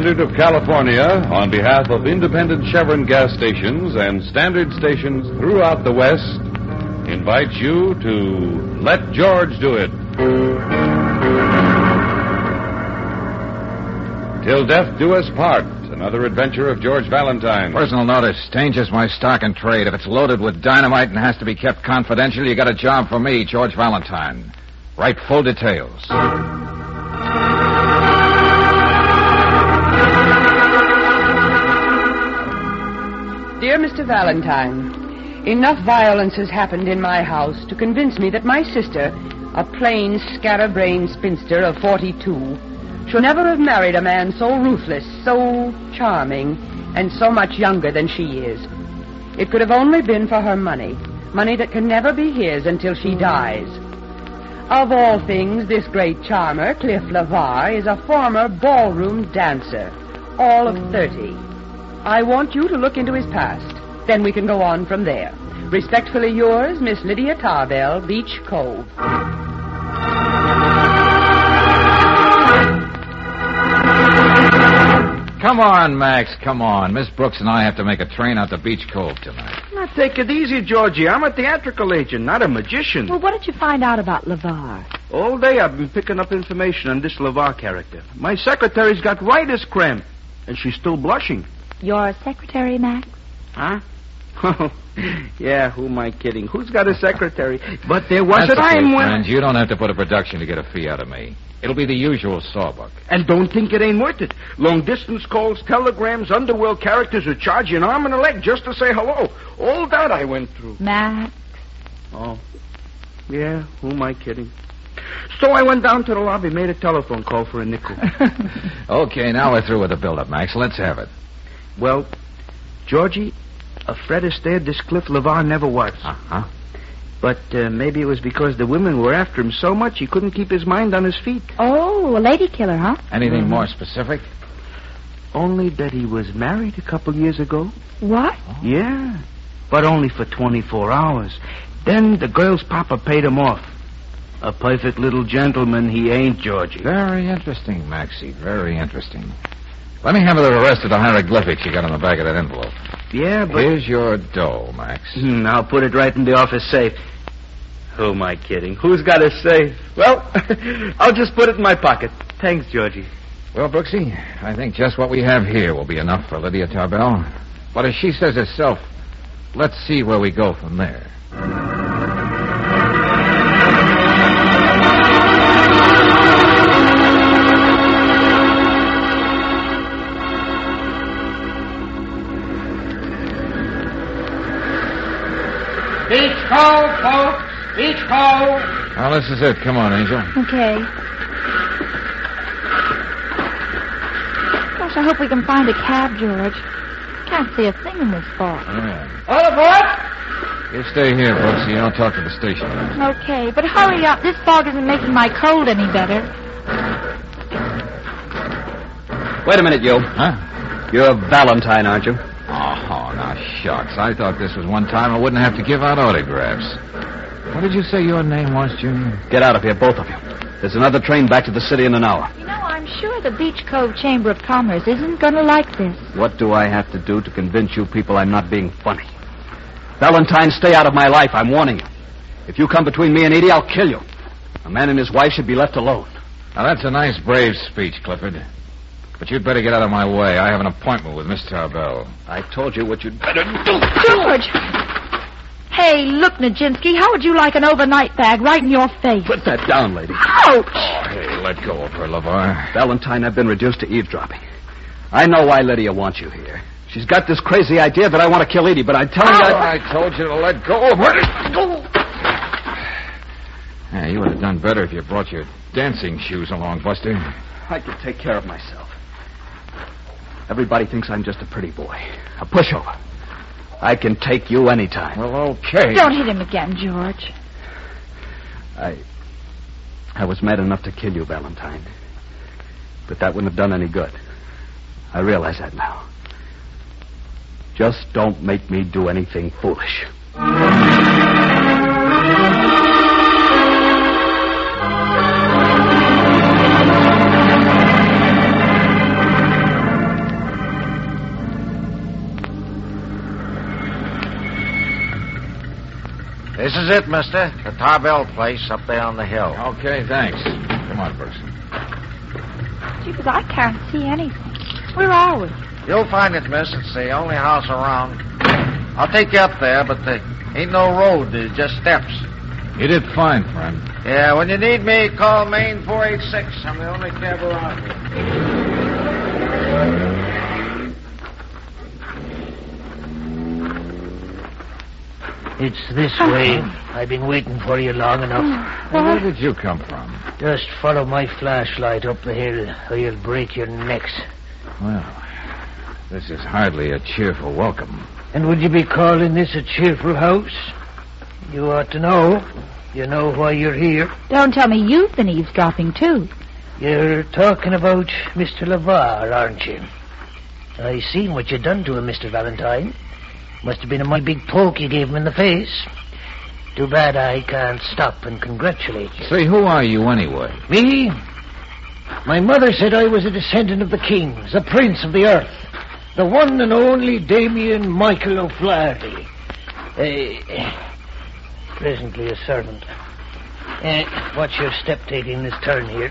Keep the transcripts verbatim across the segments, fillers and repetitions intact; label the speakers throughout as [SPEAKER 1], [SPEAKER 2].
[SPEAKER 1] Standard of California, on behalf of independent Chevron gas stations and standard stations throughout the West, invites you to Let George Do It. Till Death Do Us Part, another adventure of George Valentine.
[SPEAKER 2] Personal notice. Danger's my stock and trade. If it's loaded with dynamite and has to be kept confidential, you got a job for me, George Valentine. Write full details.
[SPEAKER 3] Dear Mister Valentine, enough violence has happened in my house to convince me that my sister, a plain, scatterbrained spinster of forty-two, should never have married a man so ruthless, so charming, and so much younger than she is. It could have only been for her money, money that can never be his until she dies. Of all things, this great charmer, Cliff LeVar, is a former ballroom dancer, all of thirty. I want you to look into his past. Then we can go on from there. Respectfully yours, Miss Lydia Tarbell, Beach Cove.
[SPEAKER 2] Come on, Max, come on. Miss Brooks and I have to make a train out to Beach Cove tonight.
[SPEAKER 4] Now, take it easy, Georgie. I'm a theatrical agent, not a magician.
[SPEAKER 5] Well, what did you find out about LeVar?
[SPEAKER 4] All day I've been picking up information on this LeVar character. My secretary's got writer's cramp, and she's still blushing.
[SPEAKER 5] Your secretary, Max?
[SPEAKER 4] Huh? Yeah, who am I kidding? Who's got a secretary? But there was
[SPEAKER 2] That's
[SPEAKER 4] a time
[SPEAKER 2] okay,
[SPEAKER 4] when...
[SPEAKER 2] friends. You don't have to put a production to get a fee out of me. It'll be the usual sawbuck.
[SPEAKER 4] And don't think it ain't worth it. Long-distance calls, telegrams, underworld characters who charge you an arm and a leg just to say hello. All that I went through.
[SPEAKER 5] Max?
[SPEAKER 4] Oh. Yeah, who am I kidding? So I went down to the lobby, made a telephone call for a nickel.
[SPEAKER 2] Okay, now we're through with the build-up, Max. Let's have it.
[SPEAKER 4] Well, Georgie, a Fred Astaire, this Cliff LeVar never was.
[SPEAKER 2] Uh-huh.
[SPEAKER 4] But uh, maybe it was because the women were after him so much he couldn't keep his mind on his feet.
[SPEAKER 5] Oh, a lady killer, huh?
[SPEAKER 2] Anything
[SPEAKER 4] Mm-hmm.
[SPEAKER 2] more specific?
[SPEAKER 4] Only that he was married a couple years ago.
[SPEAKER 5] What?
[SPEAKER 4] Yeah, but only for twenty-four hours. Then the girl's papa paid him off. A perfect little gentleman he ain't, Georgie.
[SPEAKER 2] Very interesting, Maxie. Very interesting. Let me have the rest of the hieroglyphics you got on the back of that envelope.
[SPEAKER 4] Yeah, but...
[SPEAKER 2] Here's your dough, Max.
[SPEAKER 4] Hmm, I'll put it right in the office safe. Who am I kidding? Who's got a safe? Well, I'll just put it in my pocket. Thanks, Georgie.
[SPEAKER 2] Well, Brooksy, I think just what we have here will be enough for Lydia Tarbell. But as she says herself, let's see where we go from there.
[SPEAKER 6] Beach Cove, folks! Beach Cove!
[SPEAKER 2] Oh, this is it. Come on, Angel.
[SPEAKER 5] Okay. Gosh, I hope we can find a cab, George. Can't see a thing in this fog.
[SPEAKER 2] Yeah.
[SPEAKER 6] All aboard!
[SPEAKER 2] You stay here, Brooksy. I'll talk to the station.
[SPEAKER 5] Okay, but hurry up. This fog isn't making my cold any better.
[SPEAKER 7] Wait a minute, you.
[SPEAKER 2] Huh?
[SPEAKER 7] You're Valentine, aren't you?
[SPEAKER 2] Oh, now, shucks. I thought this was one time I wouldn't have to give out autographs. What did you say your name was, Junior?
[SPEAKER 7] Get out of here, both of you. There's another train back to the city in an hour.
[SPEAKER 5] You know, I'm sure the Beach Cove Chamber of Commerce isn't going to like this.
[SPEAKER 7] What do I have to do to convince you people I'm not being funny? Valentine, stay out of my life. I'm warning you. If you come between me and Edie, I'll kill you. A man and his wife should be left alone.
[SPEAKER 2] Now, that's a nice, brave speech, Clifford. But you'd better get out of my way. I have an appointment with Miss Tarbell.
[SPEAKER 7] I told you what you'd better do.
[SPEAKER 5] George! Hey, look, Nijinsky, how would you like an overnight bag right in your face?
[SPEAKER 7] Put that down, lady.
[SPEAKER 5] Ouch!
[SPEAKER 2] Oh, hey, let go of her, LeVar.
[SPEAKER 7] Valentine, I've been reduced to eavesdropping. I know why Lydia wants you here. She's got this crazy idea that I want to kill Edie, but I'm telling you...
[SPEAKER 2] I... I told you to let go of her. Go! Yeah, you would have done better if you brought your dancing shoes along, Buster.
[SPEAKER 7] I could take care of myself. Everybody thinks I'm just a pretty boy. A pushover. I can take you anytime.
[SPEAKER 2] Well, okay.
[SPEAKER 5] Don't hit him again, George.
[SPEAKER 7] I... I was mad enough to kill you, Valentine. But that wouldn't have done any good. I realize that now. Just don't make me do anything foolish.
[SPEAKER 6] This is it, mister. The Tarbell place up there on the hill.
[SPEAKER 2] Okay, thanks. Come on, Brooks.
[SPEAKER 5] Gee, but I can't see anything. Where are we?
[SPEAKER 6] You'll find it, miss. It's the only house around. I'll take you up there, but there ain't no road. There's just steps.
[SPEAKER 2] You did fine, friend.
[SPEAKER 6] Yeah, when you need me, call Maine four eight six. I'm the only cab around here.
[SPEAKER 8] It's this way. I've been waiting for you long enough.
[SPEAKER 2] Well, where did you come from?
[SPEAKER 8] Just follow my flashlight up the hill, or you'll break your necks.
[SPEAKER 2] Well, this is hardly a cheerful welcome.
[SPEAKER 8] And would you be calling this a cheerful house? You ought to know. You know why you're here.
[SPEAKER 5] Don't tell me you've been eavesdropping, too.
[SPEAKER 8] You're talking about Mister LeVar, aren't you? I seen what you done to him, Mister Valentine. Must have been a mighty big poke you gave him in the face. Too bad I can't stop and congratulate you.
[SPEAKER 2] Say, who are you anyway?
[SPEAKER 8] Me? My mother said I was a descendant of the kings, a prince of the earth. The one and only Damien Michael O'Flaherty. Uh, presently a servant. Uh, watch your step taking this turn here.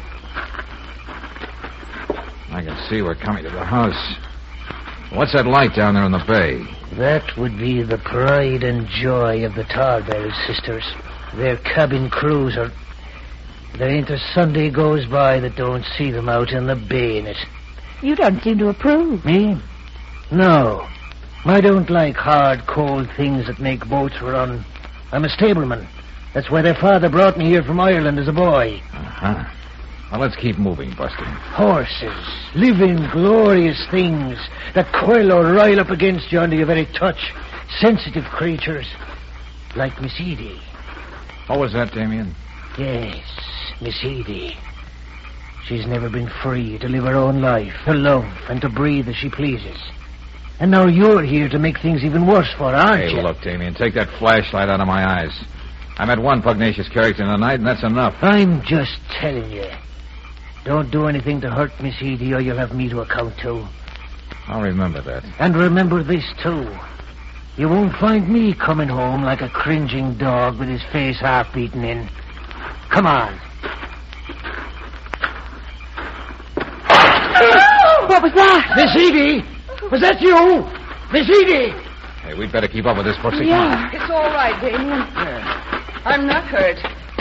[SPEAKER 2] I can see we're coming to the house. What's that light down there in the bay?
[SPEAKER 8] That would be the pride and joy of the Tarbell sisters. Their cabin cruiser. There ain't a Sunday goes by that don't see them out in the bay in it.
[SPEAKER 5] You don't seem to approve.
[SPEAKER 8] Me? No. I don't like hard, cold things that make boats run. I'm a stableman. That's why their father brought me here from Ireland as a boy.
[SPEAKER 2] Uh-huh. Well, let's keep moving, Buster.
[SPEAKER 8] Horses. Living, glorious things that coil or rile up against you under your very touch. Sensitive creatures. Like Miss Edie.
[SPEAKER 2] What was that, Damien?
[SPEAKER 8] Yes, Miss Edie. She's never been free to live her own life, to love and to breathe as she pleases. And now you're here to make things even worse for her, aren't
[SPEAKER 2] hey,
[SPEAKER 8] you?
[SPEAKER 2] look, Damien, take that flashlight out of my eyes. I met one pugnacious character in the night, and that's enough.
[SPEAKER 8] I'm just telling you. Don't do anything to hurt Miss Edie, or you'll have me to account to.
[SPEAKER 2] I'll remember that.
[SPEAKER 8] And remember this, too. You won't find me coming home like a cringing dog with his face half beaten in. Come on.
[SPEAKER 5] What was that?
[SPEAKER 8] Miss Edie! Was that you? Miss Edie!
[SPEAKER 2] Hey, we'd better keep up with this, Brooksy.
[SPEAKER 3] Yeah, it's all right, Damien. Yeah. I'm not hurt.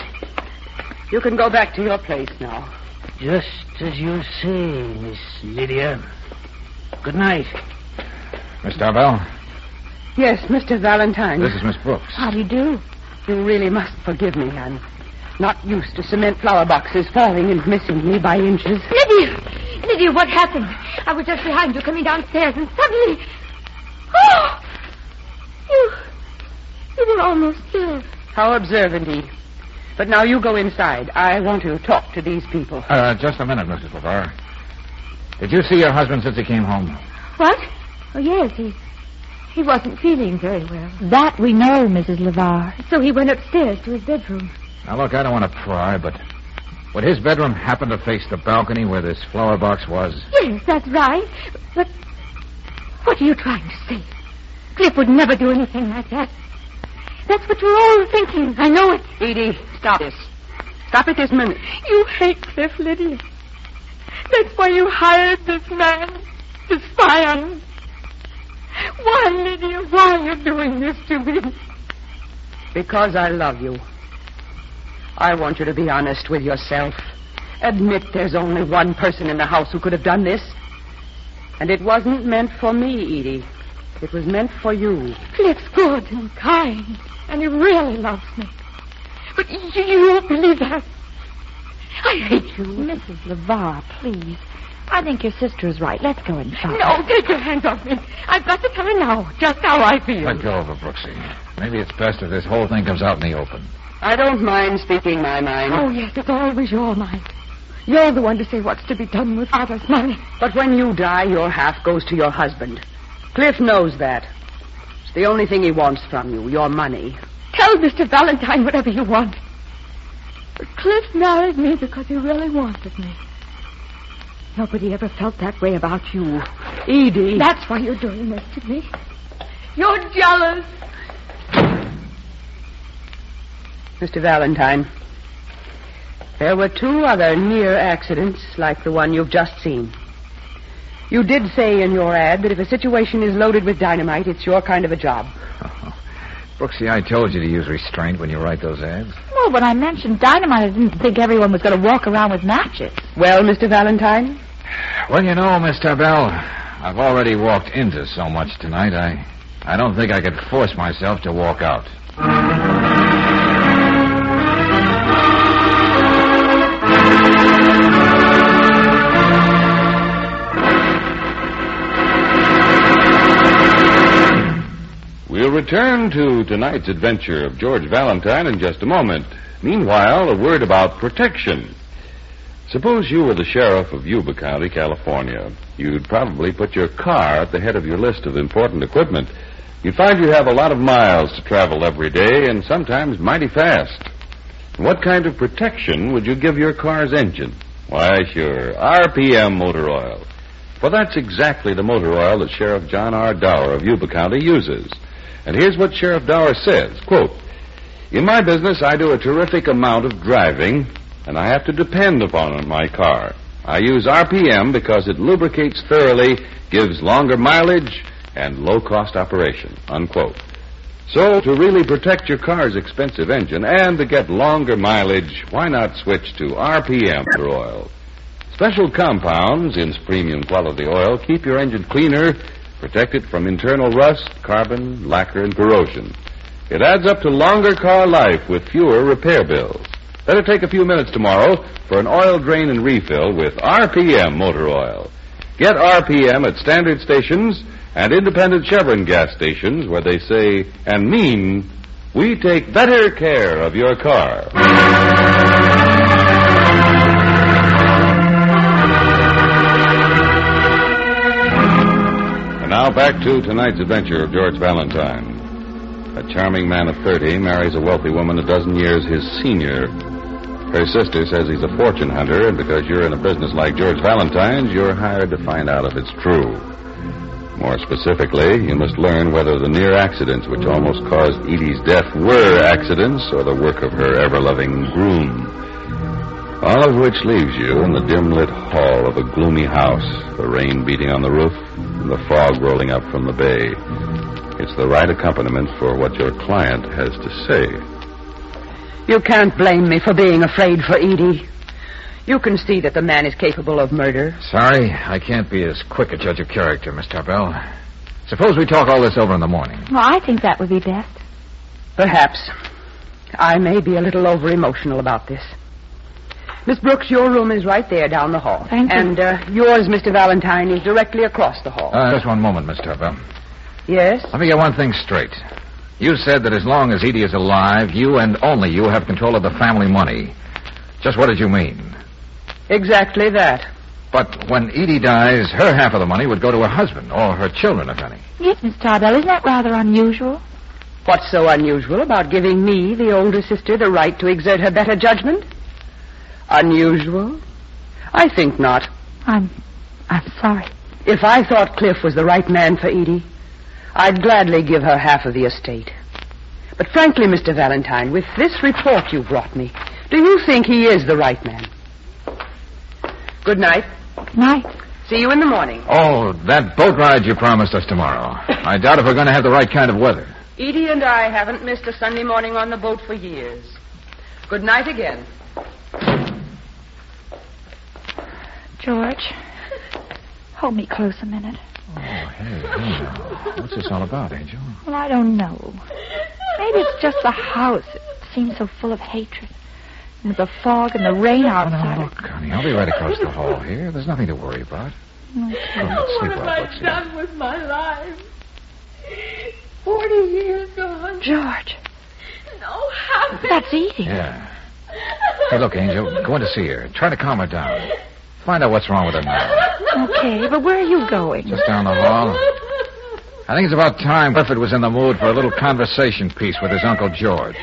[SPEAKER 3] You can go back to your place now.
[SPEAKER 8] Just as you say, Miss Lydia. Good night.
[SPEAKER 2] Miss Tarbell?
[SPEAKER 3] Yes, Mister Valentine.
[SPEAKER 2] This is Miss Brooks.
[SPEAKER 3] How do you do? You really must forgive me. I'm not used to cement flower boxes falling and missing me by inches.
[SPEAKER 5] Lydia! Lydia, what happened? I was just behind you coming downstairs and suddenly... Oh! You... You were almost killed.
[SPEAKER 3] How observant, Eve. But now you go inside. I want to talk to these people.
[SPEAKER 2] Uh, just a minute, Missus LeVar. Did you see your husband since he came home?
[SPEAKER 5] What? Oh, yes, he... He wasn't feeling very well. That we know, Missus LeVar. So he went upstairs to his bedroom.
[SPEAKER 2] Now, look, I don't want to pry, but... Would his bedroom happen to face the balcony where this flower box was?
[SPEAKER 5] Yes, that's right. But... What are you trying to say? Cliff would never do anything like that. That's what you're all thinking. I know it.
[SPEAKER 3] Edie, stop this. Stop it this minute.
[SPEAKER 5] You hate Cliff, Lydia. That's why you hired this man to spy on him. Why, Lydia, why are you doing this to me?
[SPEAKER 3] Because I love you. I want you to be honest with yourself. Admit there's only one person in the house who could have done this. And it wasn't meant for me, Edie. It was meant for you.
[SPEAKER 5] Cliff's good and kind, and he really loves me. But you, you won't believe that. I hate you.
[SPEAKER 9] Missus LeVar, please. I think your sister is right. Let's go inside.
[SPEAKER 5] No, take your hands off me. I've got to tell her now just how I feel.
[SPEAKER 2] Let go of her, Brooksy. Maybe it's best if this whole thing comes out in the open.
[SPEAKER 3] I don't mind speaking my mind.
[SPEAKER 5] Oh, yes, it's always your mind. You're the one to say what's to be done with Father's money.
[SPEAKER 3] But when you die, your half goes to your husband. Cliff knows that. It's the only thing he wants from you, your money.
[SPEAKER 5] Tell Mister Valentine whatever you want. But Cliff married me because he really wanted me. Nobody ever felt that way about you.
[SPEAKER 3] Edie.
[SPEAKER 5] That's why you're doing this to me. You're jealous.
[SPEAKER 3] Mister Valentine, there were two other near accidents like the one you've just seen. You did say in your ad that if a situation is loaded with dynamite, it's your kind of a job.
[SPEAKER 2] Oh. Brooksy, I told you to use restraint when you write those ads.
[SPEAKER 9] Well, when I mentioned dynamite, I didn't think everyone was going to walk around with matches.
[SPEAKER 3] Well, Mister Valentine?
[SPEAKER 2] Well, you know, Miss Tarbell, I've already walked into so much tonight, I, I don't think I could force myself to walk out.
[SPEAKER 1] We'll return to tonight's adventure of George Valentine in just a moment. Meanwhile, a word about protection. Suppose you were the sheriff of Yuba County, California. You'd probably put your car at the head of your list of important equipment. You'd find you have a lot of miles to travel every day, and sometimes mighty fast. What kind of protection would you give your car's engine? Why, sure, R P M motor oil. Well, that's exactly the motor oil that Sheriff John R. Dower of Yuba County uses. And here's what Sheriff Dower says, quote, "In my business, I do a terrific amount of driving, and I have to depend upon my car. I use R P M because it lubricates thoroughly, gives longer mileage, and low-cost operation," unquote. So, to really protect your car's expensive engine and to get longer mileage, why not switch to R P M motor oil? Special compounds in premium quality oil keep your engine cleaner, protect it from internal rust, carbon, lacquer, and corrosion. It adds up to longer car life with fewer repair bills. Better take a few minutes tomorrow for an oil drain and refill with R P M motor oil. Get R P M at standard stations and independent Chevron gas stations where they say and mean, we take better care of your car. Now back to tonight's adventure of George Valentine. A charming man of thirty marries a wealthy woman a dozen years his senior. Her sister says he's a fortune hunter, and because you're in a business like George Valentine's, you're hired to find out if it's true. More specifically, you must learn whether the near accidents which almost caused Edie's death were accidents or the work of her ever-loving groom. All of which leaves you in the dim-lit hall of a gloomy house, the rain beating on the roof and the fog rolling up from the bay. It's the right accompaniment for what your client has to say.
[SPEAKER 3] You can't blame me for being afraid for Edie. You can see that the man is capable of murder.
[SPEAKER 2] Sorry, I can't be as quick a judge of character, Miss Tarbell. Suppose we talk all this over in the morning.
[SPEAKER 9] Well, I think that would be best.
[SPEAKER 3] Perhaps. I may be a little over-emotional about this. Miss Brooks, your room is right there down the hall.
[SPEAKER 9] Thank you.
[SPEAKER 3] And uh, yours, Mister Valentine, is directly across the hall.
[SPEAKER 2] Uh, just one moment, Miss Tarbell.
[SPEAKER 3] Yes?
[SPEAKER 2] Let me get one thing straight. You said that as long as Edie is alive, you and only you have control of the family money. Just what did you mean?
[SPEAKER 3] Exactly that.
[SPEAKER 2] But when Edie dies, her half of the money would go to her husband, or her children, if any.
[SPEAKER 9] Yes, Miss Tarbell, isn't that rather unusual?
[SPEAKER 3] What's so unusual about giving me, the older sister, the right to exert her better judgment? Unusual? I think not.
[SPEAKER 9] I'm... I'm sorry.
[SPEAKER 3] If I thought Cliff was the right man for Edie, I'd gladly give her half of the estate. But frankly, Mister Valentine, with this report you brought me, do you think he is the right man? Good night.
[SPEAKER 9] Good night.
[SPEAKER 3] See you in the morning.
[SPEAKER 2] Oh, that boat ride you promised us tomorrow. I doubt if we're going to have the right kind of weather.
[SPEAKER 3] Edie and I haven't missed a Sunday morning on the boat for years. Good night again.
[SPEAKER 9] George, hold me close a minute.
[SPEAKER 2] Oh, hey, hey now. What's this all about, Angel?
[SPEAKER 9] Well, I don't know. Maybe it's just the house. It seems so full of hatred. And the fog and the rain outside.
[SPEAKER 2] Oh, no, look, honey, I'll be right across the hall here. There's nothing to worry about.
[SPEAKER 9] Okay.
[SPEAKER 2] Go ahead, sleep
[SPEAKER 5] What have
[SPEAKER 2] well,
[SPEAKER 5] I
[SPEAKER 2] Brooksy.
[SPEAKER 5] done with my life? Forty years gone.
[SPEAKER 9] George.
[SPEAKER 5] No happiness.
[SPEAKER 9] That's Edie.
[SPEAKER 2] Yeah. Hey, look, Angel, go in to see her. Try to calm her down. Find out what's wrong with her now.
[SPEAKER 9] Okay, but where are you going?
[SPEAKER 2] Just down the hall. I think it's about time Clifford was in the mood for a little conversation piece with his Uncle George.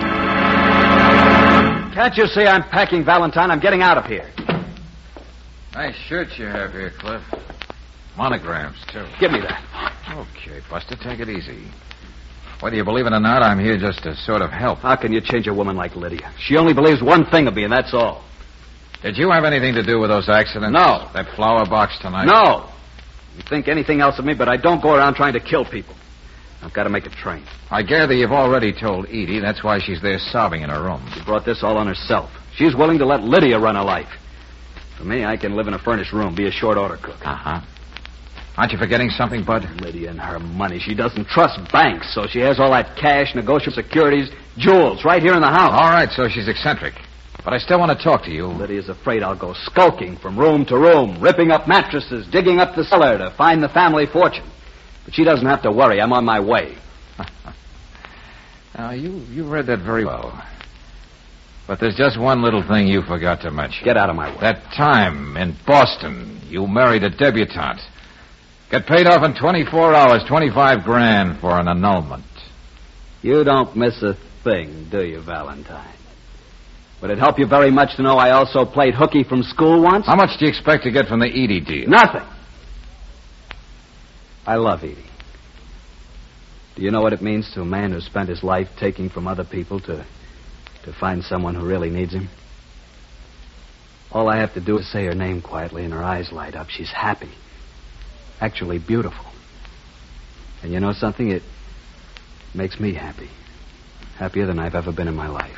[SPEAKER 7] Can't you see I'm packing, Valentine? I'm getting out of here.
[SPEAKER 2] Nice shirt you have here, Cliff. Monograms, too.
[SPEAKER 7] Give me that.
[SPEAKER 2] Okay, Buster, take it easy. Whether you believe it or not, I'm here just to sort of help.
[SPEAKER 7] How can you change a woman like Lydia? She only believes one thing of me, and that's all.
[SPEAKER 2] Did you have anything to do with those accidents?
[SPEAKER 7] No.
[SPEAKER 2] That flower box tonight?
[SPEAKER 7] No. You think anything else of me, but I don't go around trying to kill people. I've got to make a train.
[SPEAKER 2] I gather you've already told Edie. That's why she's there sobbing in her room.
[SPEAKER 7] She brought this all on herself. She's willing to let Lydia run her life. For me, I can live in a furnished room, be a short order cook.
[SPEAKER 2] Uh-huh. Aren't you forgetting something, Bud?
[SPEAKER 7] Lydia and her money. She doesn't trust banks, so she has all that cash, negotiable securities, jewels, right here in the house.
[SPEAKER 2] All right, so she's eccentric. But I still want to talk to you.
[SPEAKER 7] Lydia's afraid I'll go skulking from room to room, ripping up mattresses, digging up the cellar to find the family fortune. But she doesn't have to worry. I'm on my way.
[SPEAKER 2] Now, you, you read that very well. But there's just one little thing you forgot to mention.
[SPEAKER 7] Get out of my way.
[SPEAKER 2] That time in Boston, you married a debutante. Get paid off in twenty-four hours, twenty-five grand for an annulment.
[SPEAKER 7] You don't miss a thing, do you, Valentine? Would it help you very much to know I also played hooky from school once?
[SPEAKER 2] How much do you expect to get from the Edie deal?
[SPEAKER 7] Nothing. I love Edie. Do you know what it means to a man who spent his life taking from other people to, to find someone who really needs him? All I have to do is say her name quietly and her eyes light up. She's happy. Actually beautiful. And you know something? It makes me happy. Happier than I've ever been in my life.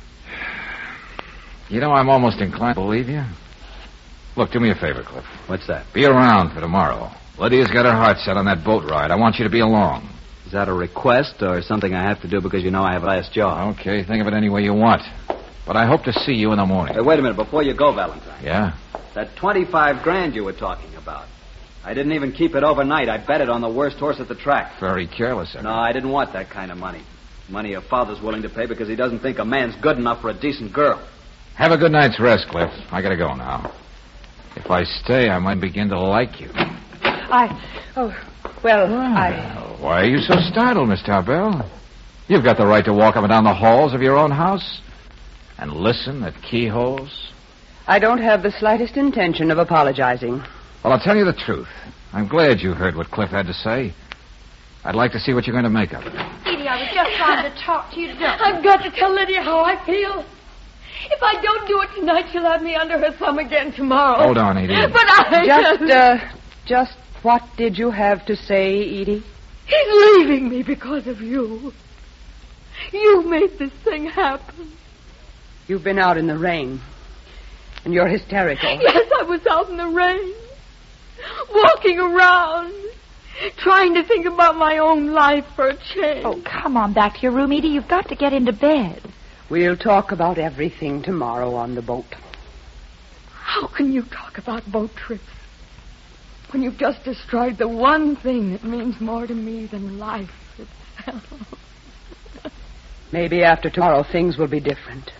[SPEAKER 2] You know, I'm almost inclined to believe you. Look, do me a favor, Cliff.
[SPEAKER 7] What's that?
[SPEAKER 2] Be around for tomorrow. Lydia's got her heart set on that boat ride. I want you to be along.
[SPEAKER 7] Is that a request or something I have to do because you know I have a last job?
[SPEAKER 2] Okay, think of it any way you want. But I hope to see you in the morning.
[SPEAKER 7] Hey, wait a minute. Before you go, Valentine.
[SPEAKER 2] Yeah?
[SPEAKER 7] That twenty-five grand you were talking about. I didn't even keep it overnight. I bet it on the worst horse at the track.
[SPEAKER 2] Very careless, Eddie.
[SPEAKER 7] No, I didn't want that kind of money. Money a father's willing to pay because he doesn't think a man's good enough for a decent girl.
[SPEAKER 2] Have a good night's rest, Cliff. I gotta go now. If I stay, I might begin to like you.
[SPEAKER 3] I... Oh, well,
[SPEAKER 2] well
[SPEAKER 3] I...
[SPEAKER 2] Why are you so startled, Miss Tarbell? You've got the right to walk up and down the halls of your own house and listen at keyholes.
[SPEAKER 3] I don't have the slightest intention of apologizing.
[SPEAKER 2] Well, I'll tell you the truth. I'm glad you heard what Cliff had to say. I'd like to see what you're going to make of it.
[SPEAKER 9] Edie, I was just trying to talk to you. Don't...
[SPEAKER 5] I've got to tell Lydia how I feel. If I don't do it tonight, she'll have me under her thumb again tomorrow.
[SPEAKER 2] Hold on, Edie.
[SPEAKER 5] But I...
[SPEAKER 3] Just, uh, just what did you have to say, Edie?
[SPEAKER 5] He's leaving me because of you. You made this thing happen.
[SPEAKER 3] You've been out in the rain, and you're hysterical.
[SPEAKER 5] Yes, I was out in the rain, walking around, trying to think about my own life for a change.
[SPEAKER 9] Oh, come on back to your room, Edie. You've got to get into bed.
[SPEAKER 3] We'll talk about everything tomorrow on the boat.
[SPEAKER 5] How can you talk about boat trips when you've just destroyed the one thing that means more to me than life itself?
[SPEAKER 3] Maybe after tomorrow things will be different.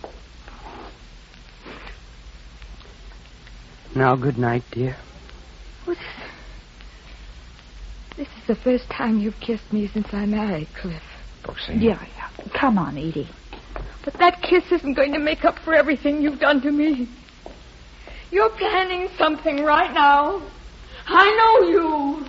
[SPEAKER 3] Now, good night, dear.
[SPEAKER 5] Well, this, this is the first time you've kissed me since I married Cliff.
[SPEAKER 2] Brooksy.
[SPEAKER 9] Yeah, yeah. Come on, Edie.
[SPEAKER 5] But that kiss isn't going to make up for everything you've done to me. You're planning something right now. I know you.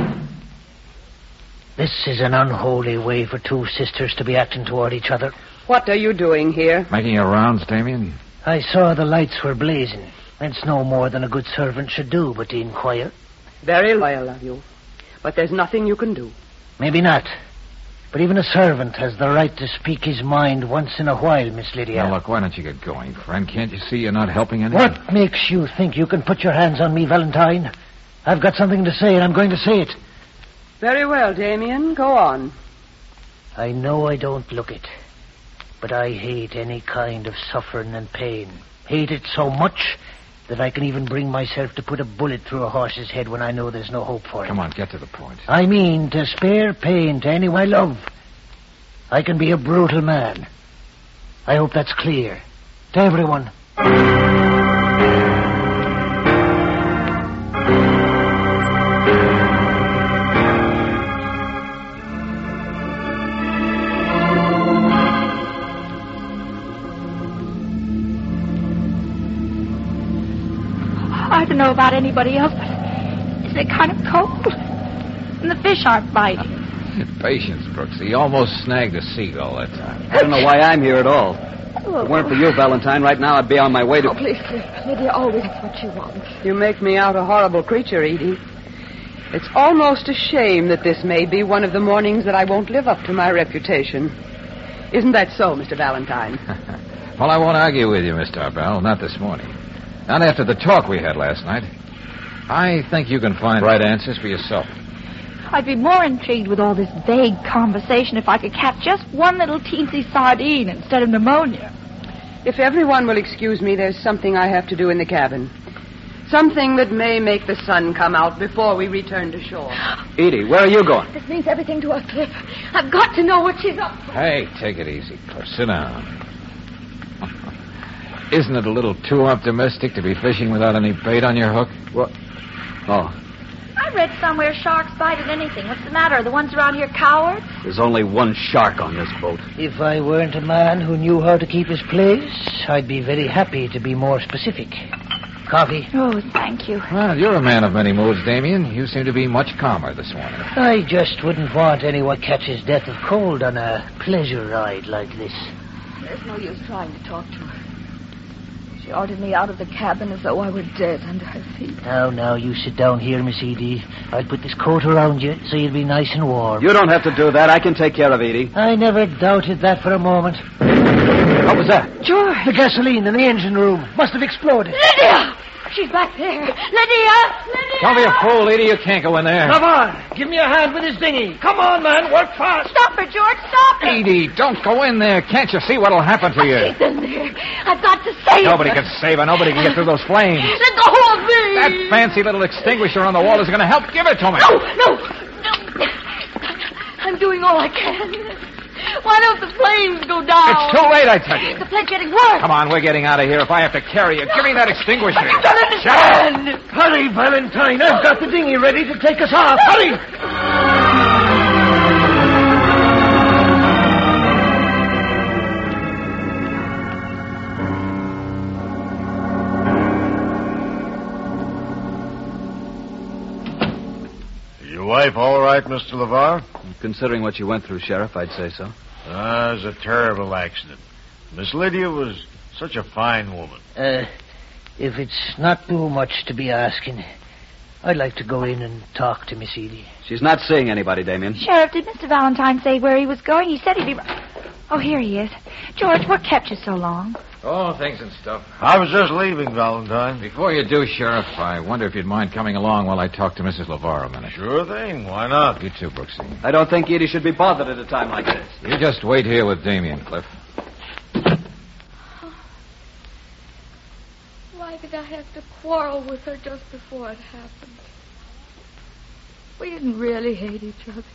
[SPEAKER 8] This is an unholy way for two sisters to be acting toward each other.
[SPEAKER 3] What are you doing here?
[SPEAKER 2] Making your rounds, Damien?
[SPEAKER 8] I saw the lights were blazing. It's no more than a good servant should do, but to inquire.
[SPEAKER 3] Very loyal of you. But there's nothing you can do.
[SPEAKER 8] Maybe not. But even a servant has the right to speak his mind once in a while, Miss Lydia.
[SPEAKER 2] Now, look, why don't you get going, friend? Can't you see you're not helping anyone?
[SPEAKER 8] What makes you think you can put your hands on me, Valentine? I've got something to say, and I'm going to say it.
[SPEAKER 3] Very well, Damien. Go on.
[SPEAKER 8] I know I don't look it, but I hate any kind of suffering and pain. Hate it so much that I can even bring myself to put a bullet through a horse's head when I know there's no hope for it.
[SPEAKER 2] Come on, get to the point.
[SPEAKER 8] I mean to spare pain to anyone I love. I can be a brutal man. I hope that's clear to everyone.
[SPEAKER 9] I don't know about anybody else, but isn't it kind of cold? And the fish aren't biting.
[SPEAKER 2] Patience, Brooks. He almost snagged a seagull that time.
[SPEAKER 7] I don't know why I'm here at all. If it weren't for you, Valentine, right now I'd be on my way to...
[SPEAKER 5] Oh, please, Lydia, always it's what you want.
[SPEAKER 3] You make me out a horrible creature, Edie. It's almost a shame that this may be one of the mornings that I won't live up to my reputation. Isn't that so, Mister Valentine?
[SPEAKER 2] Well, I won't argue with you, Miss Tarbell. Not this morning. Not after the talk we had last night. I think you can find right answers for yourself.
[SPEAKER 9] I'd be more intrigued with all this vague conversation if I could catch just one little teensy sardine instead of pneumonia.
[SPEAKER 3] If everyone will excuse me, there's something I have to do in the cabin. Something that may make the sun come out before we return to shore.
[SPEAKER 7] Edie, where are you going?
[SPEAKER 5] This means everything to us, Cliff. I've got to know what she's up to.
[SPEAKER 2] Hey, take it easy, Cliff. Sit down. Isn't it a little too optimistic to be fishing without any bait on your hook?
[SPEAKER 7] What? Oh,
[SPEAKER 9] I read somewhere sharks bite at anything. What's the matter? Are the ones around here cowards?
[SPEAKER 7] there's only one shark on this boat.
[SPEAKER 8] If I weren't a man who knew how to keep his place, I'd be very happy to be more specific. Coffee?
[SPEAKER 9] Oh, thank you.
[SPEAKER 2] Well, you're a man of many moods, Damien. You seem to be much calmer this morning.
[SPEAKER 8] I just wouldn't want anyone catches death of cold on a pleasure ride like this.
[SPEAKER 5] There's no use trying to talk to her. She ordered me out of the cabin as though I were dead under her feet.
[SPEAKER 8] Now, now, you sit down here, Miss Edie. I'll put this coat around you so you'll be nice and warm.
[SPEAKER 7] You don't have to do that. I can take care of Edie.
[SPEAKER 8] I never doubted that for a moment. What was that?
[SPEAKER 5] George!
[SPEAKER 8] The gasoline in the engine room must have exploded.
[SPEAKER 5] Lydia! She's back there. Lydia! Lydia!
[SPEAKER 2] Don't be a fool, Edie. You can't go in there.
[SPEAKER 8] Come on. Give me a hand with his dinghy. Come on, man. Work fast.
[SPEAKER 9] Stop her, George. Stop her.
[SPEAKER 2] Edie, don't go in there. Can't you see what'll happen to you?
[SPEAKER 5] She's in there. I've got to save
[SPEAKER 2] Nobody
[SPEAKER 5] her.
[SPEAKER 2] can save her. Nobody can get through those flames.
[SPEAKER 5] Let go of me!
[SPEAKER 2] That fancy little extinguisher on the wall is going to help. Give it to me.
[SPEAKER 5] No, no, no. I'm doing all I can. Why don't the flames go down?
[SPEAKER 2] It's too late, I tell you.
[SPEAKER 5] The plane's getting worse.
[SPEAKER 2] Come on, we're getting out of here. If I have to carry you, give me that extinguisher.
[SPEAKER 5] I don't understand.
[SPEAKER 8] Hurry, Valentine. I've got the dinghy ready to take us off. Hurry!
[SPEAKER 6] Your wife all right, Mister LeVar?
[SPEAKER 7] Considering what you went through, Sheriff, I'd say so.
[SPEAKER 6] Ah, it was a terrible accident. Miss Lydia was such a fine woman.
[SPEAKER 8] Uh, if it's not too much to be asking, I'd like to go in and talk to Miss Edie.
[SPEAKER 7] She's not seeing anybody, Damien.
[SPEAKER 9] Sheriff, did Mister Valentine say where he was going? He said he'd be... Oh, here he is. George, what kept you so long?
[SPEAKER 2] Oh, things and stuff.
[SPEAKER 6] I was just leaving, Valentine.
[SPEAKER 2] Before you do, Sheriff, I wonder if you'd mind coming along while I talk to Missus LeVar a minute.
[SPEAKER 6] Sure thing. Why not?
[SPEAKER 2] You too, Brooksy.
[SPEAKER 7] I don't think Edie should be bothered at a time like this.
[SPEAKER 2] You just wait here with Damien, Cliff.
[SPEAKER 5] Why did I have to quarrel with her just before it happened? We didn't really hate each other.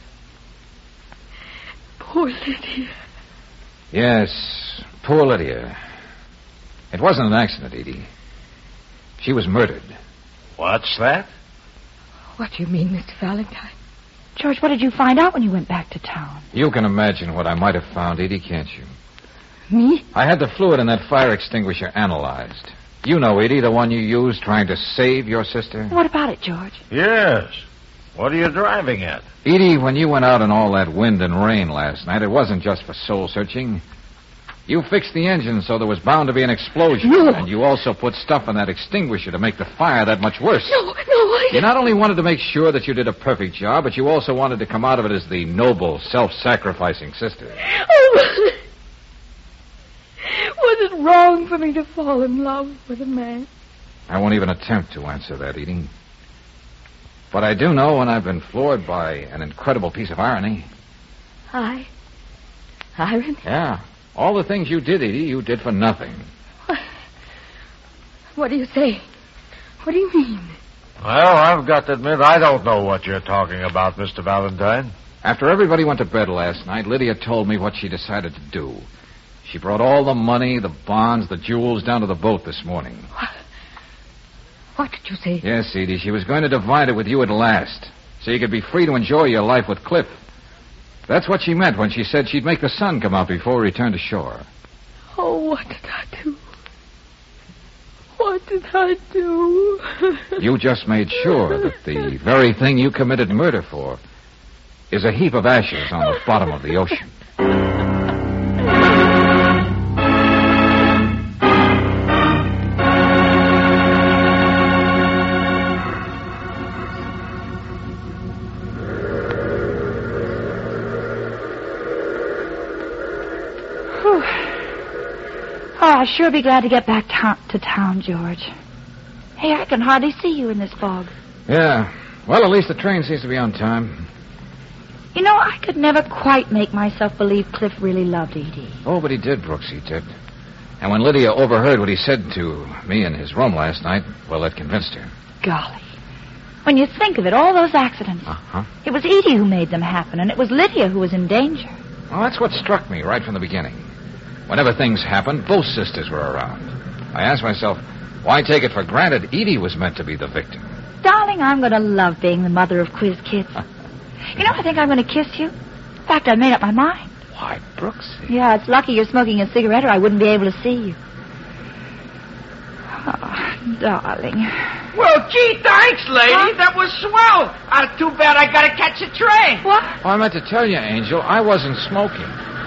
[SPEAKER 5] Poor Lydia.
[SPEAKER 2] Yes, poor Lydia. It wasn't an accident, Edie. She was murdered.
[SPEAKER 6] What's that?
[SPEAKER 5] What do you mean, Mister Valentine?
[SPEAKER 9] George, what did you find out when you went back to town?
[SPEAKER 2] You can imagine what I might have found, Edie, can't you?
[SPEAKER 5] Me?
[SPEAKER 2] I had the fluid in that fire extinguisher analyzed. You know, Edie, the one you used trying to save your sister?
[SPEAKER 9] What about it, George?
[SPEAKER 6] Yes. What are you driving at?
[SPEAKER 2] Edie, when you went out in all that wind and rain last night, it wasn't just for soul searching. You fixed the engine so there was bound to be an explosion.
[SPEAKER 5] No.
[SPEAKER 2] And you also put stuff in that extinguisher to make the fire that much worse.
[SPEAKER 5] No, no, I...
[SPEAKER 2] You not only wanted to make sure that you did a perfect job, but you also wanted to come out of it as the noble, self-sacrificing sister.
[SPEAKER 5] Oh, was it wrong for me to fall in love with a man?
[SPEAKER 2] I won't even attempt to answer that, Edie. But I do know when I've been floored by an incredible piece of irony.
[SPEAKER 5] I? Irony?
[SPEAKER 2] Yeah. All the things you did, Edie, you did for nothing.
[SPEAKER 5] What, what do you say? What do you mean?
[SPEAKER 6] Well, I've got to admit, I don't know what you're talking about, Mister Valentine.
[SPEAKER 2] After everybody went to bed last night, Lydia told me what she decided to do. She brought all the money, the bonds, the jewels down to the boat this morning.
[SPEAKER 5] What? What did you say?
[SPEAKER 2] Yes, Edie, she was going to divide it with you at last, so you could be free to enjoy your life with Cliff. That's what she meant when she said she'd make the sun come out before we returned to shore.
[SPEAKER 5] Oh, what did I do? What did I do?
[SPEAKER 2] You just made sure that the very thing you committed murder for is a heap of ashes on the bottom of the ocean.
[SPEAKER 9] Oh, I'll sure be glad to get back to, to town, George. Hey, I can hardly see you in this fog.
[SPEAKER 2] Yeah. Well, at least the train seems to be on time.
[SPEAKER 9] You know, I could never quite make myself believe Cliff really loved Edie.
[SPEAKER 2] Oh, but he did, Brooks, he did. And when Lydia overheard what he said to me in his room last night, well, that convinced her.
[SPEAKER 9] Golly. When you think of it, all those accidents.
[SPEAKER 2] Uh-huh.
[SPEAKER 9] It was Edie who made them happen, and it was Lydia who was in danger.
[SPEAKER 2] Well, that's what struck me right from the beginning. Whenever things happened, both sisters were around. I asked myself, why take it for granted Edie was meant to be the victim?
[SPEAKER 9] Darling, I'm going to love being the mother of quiz kids. You know, I think I'm going to kiss you. In fact, I made up my mind.
[SPEAKER 2] Why, Brooks?
[SPEAKER 9] Yeah, it's lucky you're smoking a cigarette or I wouldn't be able to see you. Oh, darling.
[SPEAKER 4] Well, gee, thanks, lady. Huh? That was swell. Uh, too bad I got to catch a train.
[SPEAKER 9] What?
[SPEAKER 2] Oh, I meant to tell you, Angel, I wasn't smoking.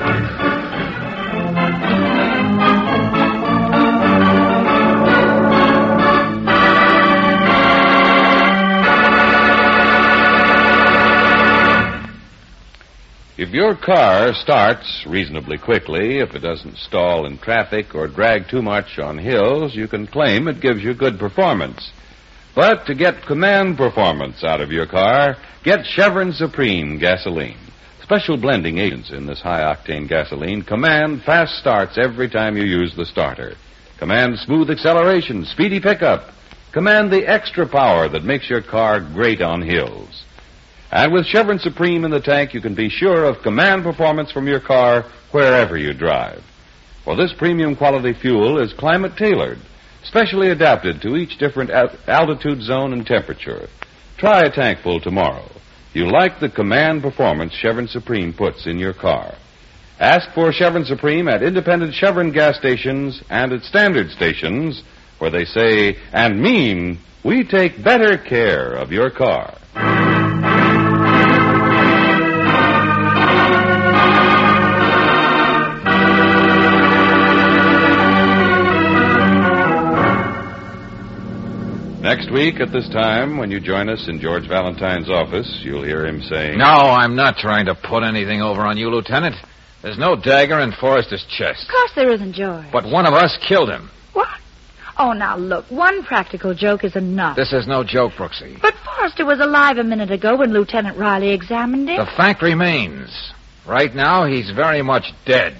[SPEAKER 1] If your car starts reasonably quickly, if it doesn't stall in traffic or drag too much on hills, you can claim it gives you good performance. But to get command performance out of your car, get Chevron Supreme gasoline. Special blending agents in this high-octane gasoline command fast starts every time you use the starter. Command smooth acceleration, speedy pickup. Command the extra power that makes your car great on hills. And with Chevron Supreme in the tank, you can be sure of command performance from your car wherever you drive. For this premium quality fuel is climate-tailored, specially adapted to each different altitude zone and temperature. Try a tankful tomorrow. You'll like the command performance Chevron Supreme puts in your car. Ask for Chevron Supreme at independent Chevron gas stations and at standard stations, where they say and mean, we take better care of your car. Next week at this time, when you join us in George Valentine's office, you'll hear him saying...
[SPEAKER 2] No, I'm not trying to put anything over on you, Lieutenant. There's no dagger in Forrester's chest.
[SPEAKER 9] Of course there isn't, George.
[SPEAKER 2] But one of us killed him.
[SPEAKER 9] What? Oh, now, look, one practical joke is enough.
[SPEAKER 2] This is no joke, Brooksy.
[SPEAKER 9] But Forrester was alive a minute ago when Lieutenant Riley examined him.
[SPEAKER 2] The fact remains. Right now, he's very much dead.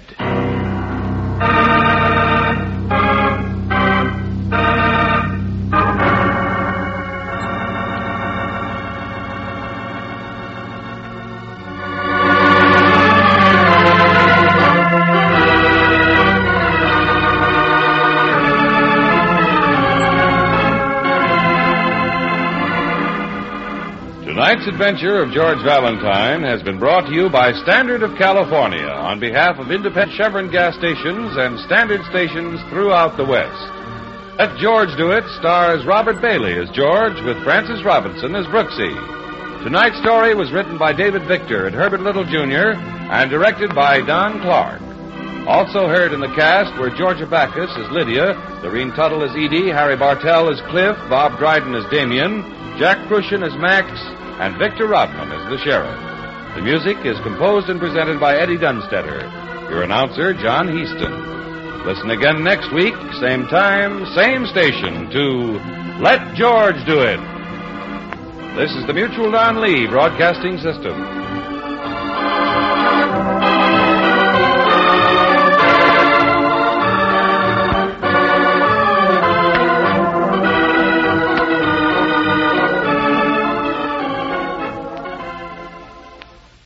[SPEAKER 1] Tonight's adventure of George Valentine has been brought to you by Standard of California on behalf of independent Chevron gas stations and Standard stations throughout the West. Let George Do It stars Robert Bailey as George with Francis Robinson as Brooksy. Tonight's story was written by David Victor and Herbert Little Junior and directed by Don Clark. Also heard in the cast were Georgia Backus as Lydia, Lorene Tuttle as Edie, Harry Bartell as Cliff, Bob Dryden as Damien, Jack Crucian as Max, and Victor Rodman as the sheriff. The music is composed and presented by Eddie Dunstetter. Your announcer, John Heaston. Listen again next week, same time, same station, to Let George Do It. This is the Mutual Don Lee Broadcasting System.